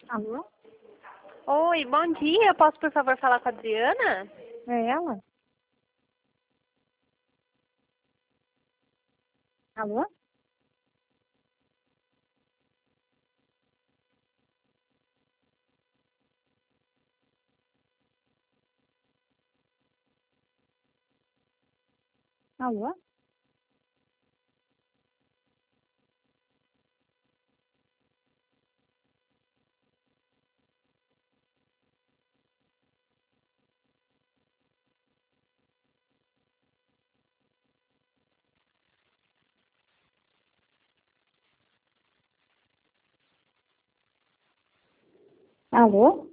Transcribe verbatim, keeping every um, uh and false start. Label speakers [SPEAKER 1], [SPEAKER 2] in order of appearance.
[SPEAKER 1] Alô?
[SPEAKER 2] Oi, bom dia. Posso, por favor, falar com a Adriana?
[SPEAKER 1] É ela? Alô? Alô? Alô?